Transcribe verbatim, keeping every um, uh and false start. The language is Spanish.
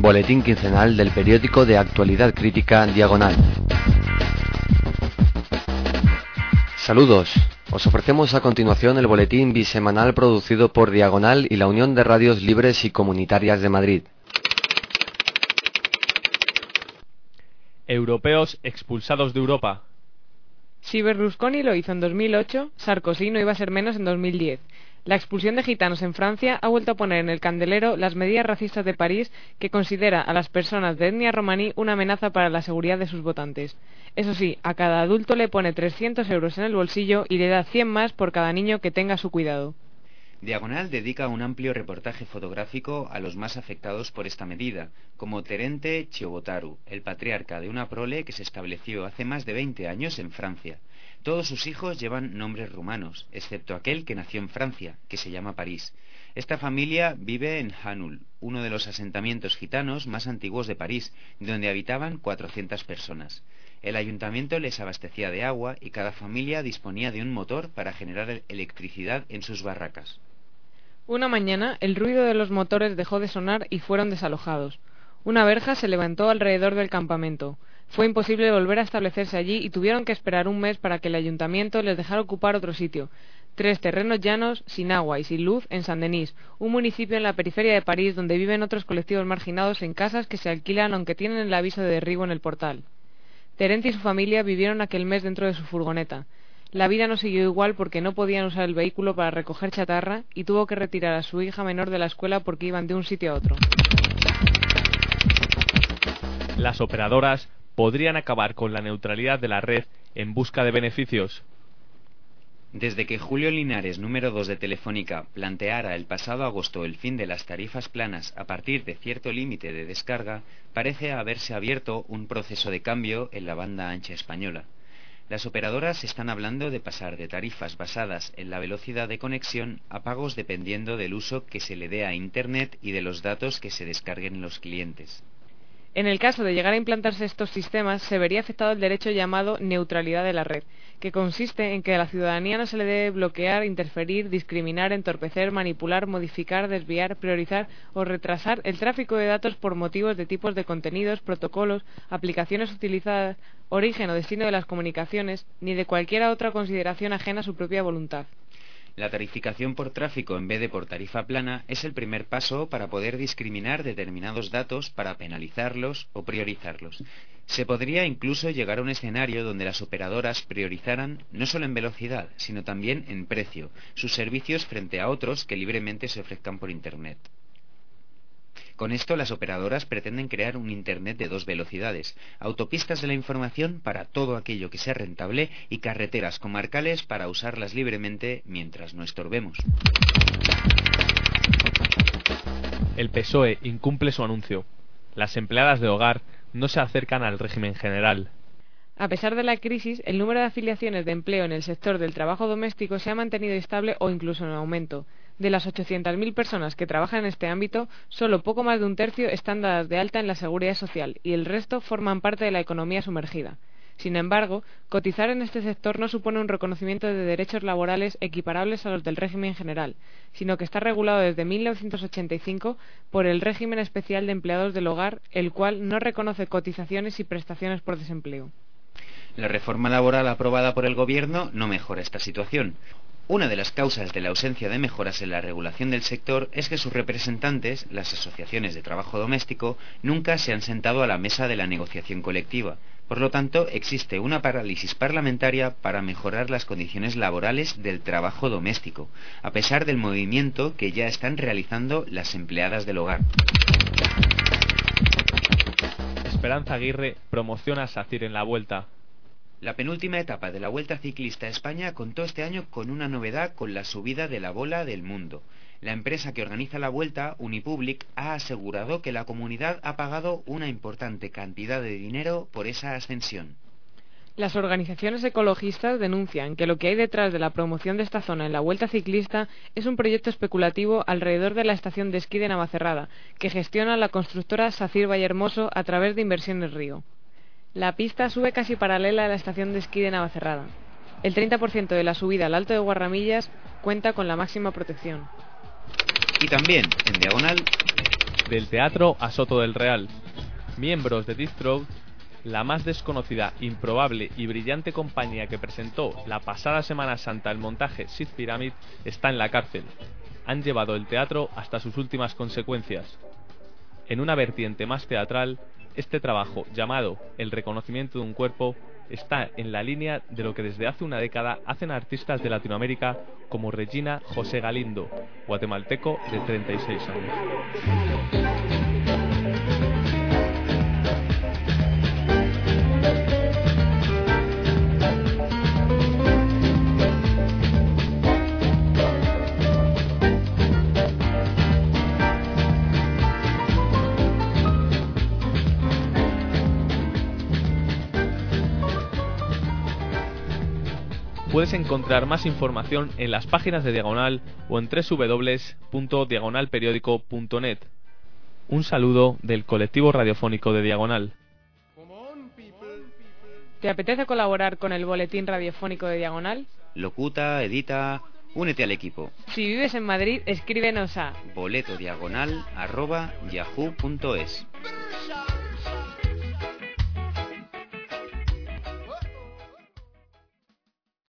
boletín quincenal del periódico de actualidad crítica Diagonal. Saludos, os ofrecemos a continuación el boletín bisemanal producido por Diagonal y la Unión de Radios Libres y Comunitarias de Madrid. Europeos expulsados de Europa. Si Berlusconi lo hizo en dos mil ocho, Sarkozy no iba a ser menos en dos mil diez. La expulsión de gitanos en Francia ha vuelto a poner en el candelero las medidas racistas de París, que considera a las personas de etnia romaní una amenaza para la seguridad de sus votantes. Eso sí, a cada adulto le pone trescientos euros en el bolsillo y le da cien más por cada niño que tenga a su cuidado. Diagonal dedica un amplio reportaje fotográfico a los más afectados por esta medida, como Terente Ciobotaru, el patriarca de una prole que se estableció hace más de veinte años en Francia. Todos sus hijos llevan nombres rumanos, excepto aquel que nació en Francia, que se llama París. Esta familia vive en Hanul, uno de los asentamientos gitanos más antiguos de París, donde habitaban cuatrocientas personas. El ayuntamiento les abastecía de agua y cada familia disponía de un motor para generar electricidad en sus barracas. Una mañana, el ruido de los motores dejó de sonar y fueron desalojados. Una verja se levantó alrededor del campamento. Fue imposible volver a establecerse allí y tuvieron que esperar un mes para que el ayuntamiento les dejara ocupar otro sitio. Tres terrenos llanos, sin agua y sin luz, en Saint-Denis, un municipio en la periferia de París donde viven otros colectivos marginados en casas que se alquilan aunque tienen el aviso de derribo en el portal. Terence y su familia vivieron aquel mes dentro de su furgoneta. La vida no siguió igual porque no podían usar el vehículo para recoger chatarra y tuvo que retirar a su hija menor de la escuela porque iban de un sitio a otro. Las operadoras podrían acabar con la neutralidad de la red en busca de beneficios. Desde que Julio Linares, número dos de Telefónica, planteara el pasado agosto el fin de las tarifas planas a partir de cierto límite de descarga, parece haberse abierto un proceso de cambio en la banda ancha española. Las operadoras están hablando de pasar de tarifas basadas en la velocidad de conexión a pagos dependiendo del uso que se le dé a Internet y de los datos que se descarguen los clientes. En el caso de llegar a implantarse estos sistemas, se vería afectado el derecho llamado neutralidad de la red, que consiste en que a la ciudadanía no se le debe bloquear, interferir, discriminar, entorpecer, manipular, modificar, desviar, priorizar o retrasar el tráfico de datos por motivos de tipos de contenidos, protocolos, aplicaciones utilizadas, origen o destino de las comunicaciones, ni de cualquier otra consideración ajena a su propia voluntad. La tarificación por tráfico en vez de por tarifa plana es el primer paso para poder discriminar determinados datos para penalizarlos o priorizarlos. Se podría incluso llegar a un escenario donde las operadoras priorizaran no solo en velocidad, sino también en precio, sus servicios frente a otros que libremente se ofrezcan por Internet. Con esto, las operadoras pretenden crear un Internet de dos velocidades, autopistas de la información para todo aquello que sea rentable y carreteras comarcales para usarlas libremente mientras no estorbemos. El P S O E incumple su anuncio. Las empleadas de hogar no se acercan al régimen general. A pesar de la crisis, el número de afiliaciones de empleo en el sector del trabajo doméstico se ha mantenido estable o incluso en aumento. De las ochocientas mil personas que trabajan en este ámbito, solo poco más de un tercio están dadas de alta en la Seguridad Social y el resto forman parte de la economía sumergida. Sin embargo, cotizar en este sector no supone un reconocimiento de derechos laborales equiparables a los del régimen general, sino que está regulado desde mil novecientos ochenta y cinco por el régimen especial de empleados del hogar, el cual no reconoce cotizaciones y prestaciones por desempleo. La reforma laboral aprobada por el Gobierno no mejora esta situación. Una de las causas de la ausencia de mejoras en la regulación del sector es que sus representantes, las asociaciones de trabajo doméstico, nunca se han sentado a la mesa de la negociación colectiva. Por lo tanto, existe una parálisis parlamentaria para mejorar las condiciones laborales del trabajo doméstico, a pesar del movimiento que ya están realizando las empleadas del hogar. Esperanza Aguirre promociona a SACIR en la Vuelta. La penúltima etapa de la Vuelta Ciclista a España contó este año con una novedad con la subida de la bola del mundo. La empresa que organiza la Vuelta, Unipublic, ha asegurado que la comunidad ha pagado una importante cantidad de dinero por esa ascensión. Las organizaciones ecologistas denuncian que lo que hay detrás de la promoción de esta zona en la Vuelta Ciclista es un proyecto especulativo alrededor de la estación de esquí de Navacerrada, que gestiona la constructora SACIR Vallehermoso a través de Inversiones Río. La pista sube casi paralela a la estación de esquí de Navacerrada. El treinta por ciento de la subida al Alto de Guarramillas cuenta con la máxima protección. Y también, en Diagonal, del teatro a Soto del Real. Miembros de Death Throat, la más desconocida, improbable y brillante compañía que presentó la pasada Semana Santa el montaje Sid Pyramid, está en la cárcel. Han llevado el teatro hasta sus últimas consecuencias. En una vertiente más teatral, este trabajo, llamado El reconocimiento de un cuerpo, está en la línea de lo que desde hace una década hacen artistas de Latinoamérica como Regina José Galindo, guatemalteco de treinta y seis años. Puedes encontrar más información en las páginas de Diagonal o en doble u doble u doble u punto diagonal periódico punto net. Un saludo del colectivo radiofónico de Diagonal. ¿Te apetece colaborar con el boletín radiofónico de Diagonal? Locuta, edita, únete al equipo. Si vives en Madrid, escríbenos a boletodiagonal arroba yahoo punto es.